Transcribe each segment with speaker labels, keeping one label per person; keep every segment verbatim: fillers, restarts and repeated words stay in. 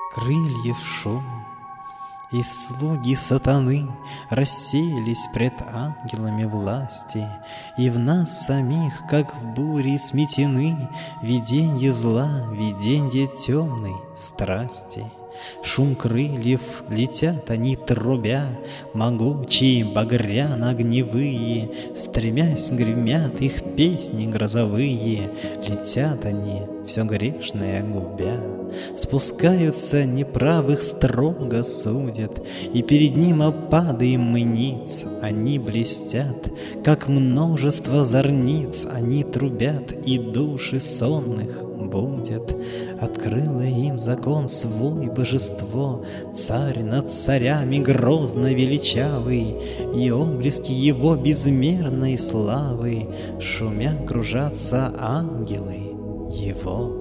Speaker 1: Крыльев шум, и слуги сатаны рассеялись пред ангелами власти, и в нас самих, как в буре, сметены виденье зла, виденье темной страсти. Шум крыльев, летят они трубя, могучие, багряно-огневые, стремясь гремят их песни грозовые, летят они, все грешное губя. Спускаются неправых, строго судят, и перед ним опадаем мы ниц. Они блестят, как множество зорниц, они трубят, и души сонных будят. Открыло им закон свой божество, царь над царями грозно величавый, и отблески его безмерной славы, шумя кружатся ангелы его.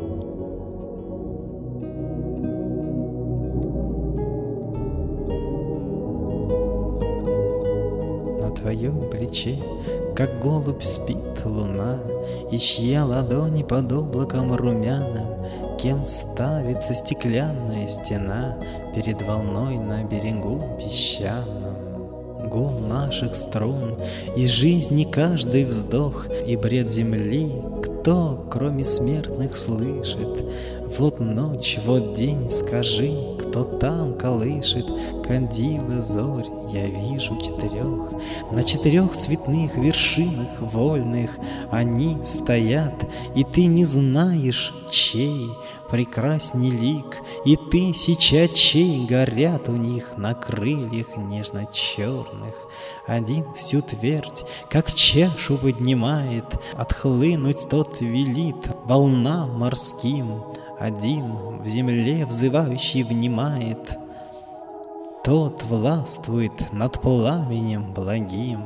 Speaker 1: На твоем плече, как голубь, спит луна, и чья ладони под облаком румяным, кем ставится стеклянная стена перед волной на берегу песчаном. Гул наших струн, и жизни каждый вздох, и бред земли, кто, кроме смертных, слышит? Вот ночь, вот день, скажи, кто там колышет кандилы зорь, я вижу четырех. На четырех цветных вершинах вольных они стоят, и ты не знаешь, чей прекрасней лик, и тысячи очей горят у них на крыльях нежно-черных. Один всю твердь, как чашу поднимает, отхлынуть тот велит волнам морским. Один в земле взывающий внимает, тот властвует над пламенем благим.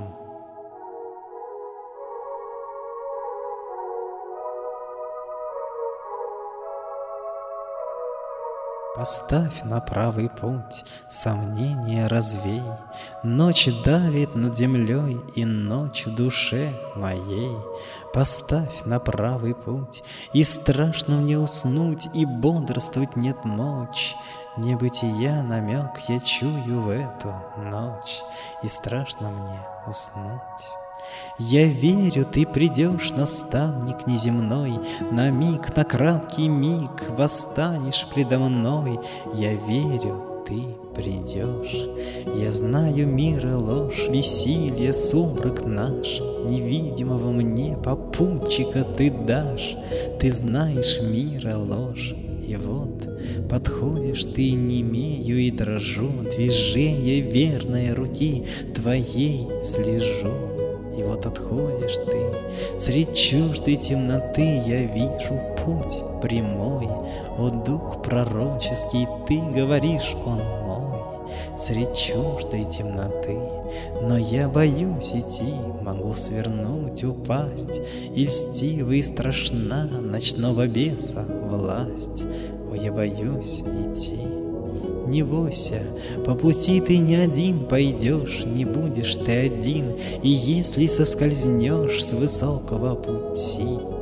Speaker 1: Поставь на правый путь, сомнения развей, ночь давит над землей, и ночь в душе моей. Поставь на правый путь, и страшно мне уснуть, и бодрствовать нет мочь. Небытия намек я чую в эту ночь, и страшно мне уснуть. Я верю, ты придешь, наставник неземной, на миг, на краткий миг восстанешь предо мной. Я верю, ты придешь. Я знаю мира ложь, веселье, сумрак наш, невидимого мне попутчика ты дашь. Ты знаешь мира ложь, и вот подходишь ты, немею и дрожу, движение верной руки твоей слежу. И вот отходишь ты, средь чуждой темноты я вижу путь прямой. О, дух пророческий, ты говоришь, он мой, средь чуждой темноты. Но я боюсь идти, могу свернуть, упасть, и льстива и страшна ночного беса власть. О, я боюсь идти. Не бойся, по пути ты не один пойдешь, не будешь ты один, и если соскользнешь с высокого пути,